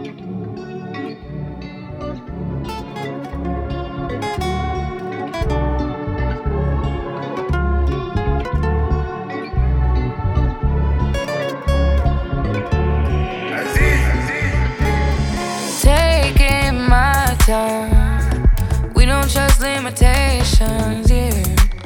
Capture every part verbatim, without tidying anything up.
We don't trust limitations, yeah.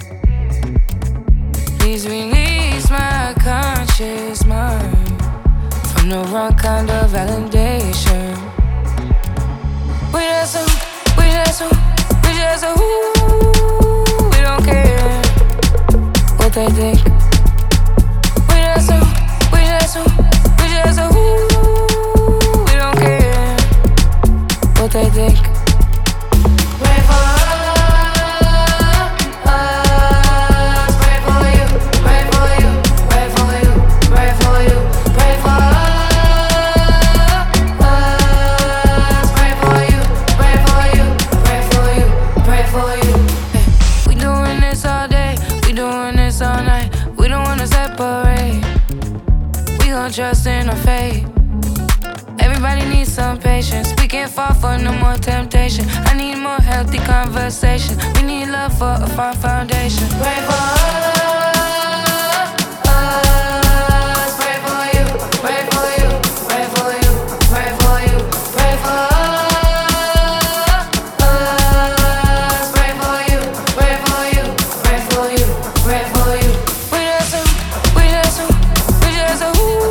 Please release my conscious mind from the wrong kind of validation. We just a, we just a, we just a who. We don't care what they think. We just a, we just a, we just a who. We don't care what they think. Trust in our fate. Everybody needs some patience. We can't fall for no more temptation. I need more healthy conversation. We need love for a firm foundation. Pray for us, us. Pray for you, pray for you, pray for you, pray for you, pray for us, us. Pray for you, pray for you, pray for you, pray for you. We just a, we just a, we just a who.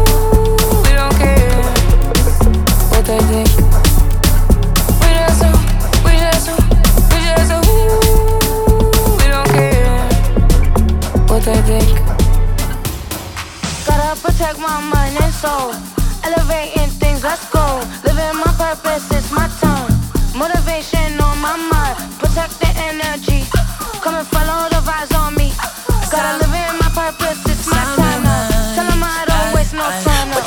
They think we just a, we just a, we just a who. We don't care what they think. Gotta protect my mind and soul. Elevating things, let's go. Living my purpose, it's my time. Motivation on my mind. Protect the energy. Come and follow the vibes on me. Gotta live in my purpose, it's my time now. Tell them I don't waste no time now.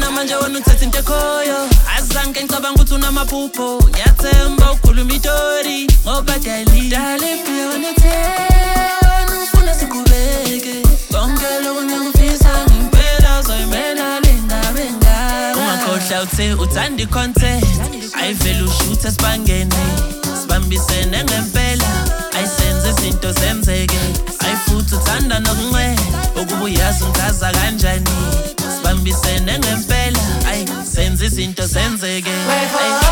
Azange ngicabanga ukuthi unamaphupho ngiyathemba ukhuluma itori ngoba dali dali phela thena ufuna siqhubeke konke lokho ngikufisa ngempela uzoyimela lengabe ngaba ungakhohlwa uthe uthanda icontent ayivela ushuthe sibangene sibambisene ngempela ayisenze izinto zenzeke ayifuthi uthanda nokunqela ukuba uyazi ungaza kanjani sibambisene ngempela ay senze izinto zenzeke.